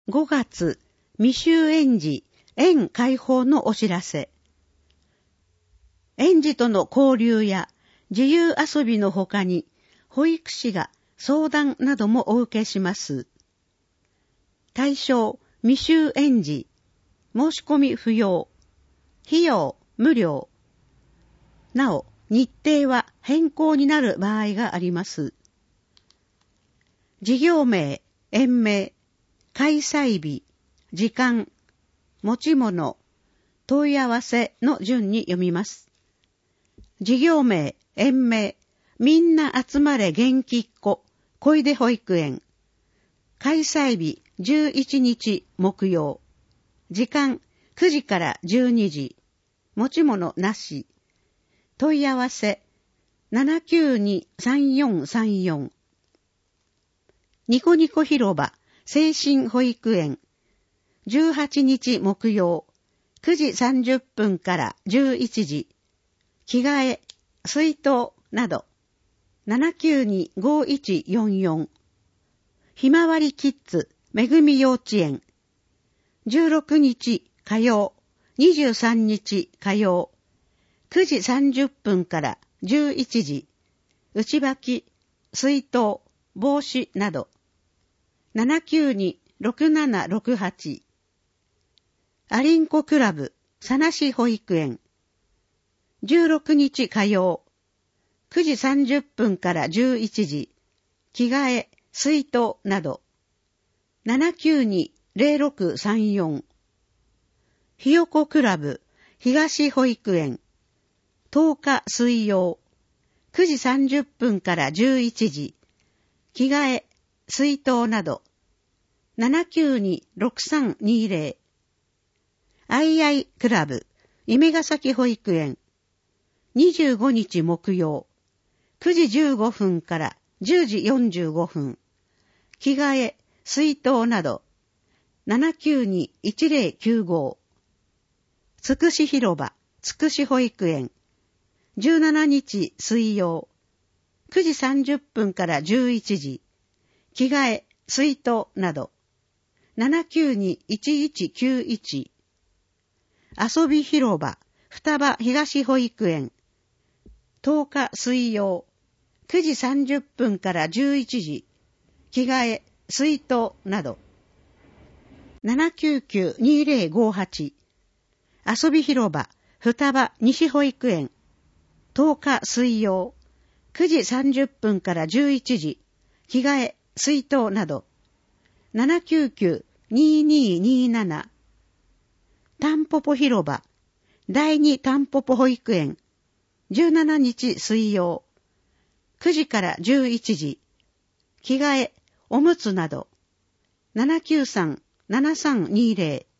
5月、未就園児、園開放のお知らせ。園児との交流や自由遊びのほかに、保育士が相談などもお受けします。対象、未就園児、申し込み不要、費用無料。なお、日程は変更になる場合があります。事業名、園名、開催日、時間、持ち物、問い合わせの順に読みます。事業名、園名、みんな集まれ元気っ子、小出保育園。開催日、11日木曜。時間、9時から12時。持ち物なし。問い合わせ、792-3434。ニコニコ広場、精神保育園。18日木曜。9時30分から11時。着替え、水筒など。792-5144。ひまわりキッズ、めぐみ幼稚園。16日火曜、23日火曜。9時30分から11時。内履き、水筒、帽子など。792-6768。アリンコクラブ、さなし保育園。16日火曜、9時30分から11時。着替え、水筒など。792-0634。ひよこクラブ、東保育園。10日水曜、9時30分から11時。着替え、水筒など。792-6320。あいあいクラブ、夢ヶ崎保育園。25日木曜、9時15分から10時45分。着替え、水筒など。792-1095。つくし広場、つくし保育園。17日水曜、9時30分から11時。着替え、水筒など。792-1191。遊び広場、双葉東保育園。10日水曜、9時30分から11時。着替え、水筒など。799-2058。遊び広場、双葉西保育園。10日水曜、9時30分から11時。着替え、水筒など。799-2227。たんぽぽ広場、第二たんぽぽ保育園。17日水曜、9時から11時。着替え、おむつなど。793-7320。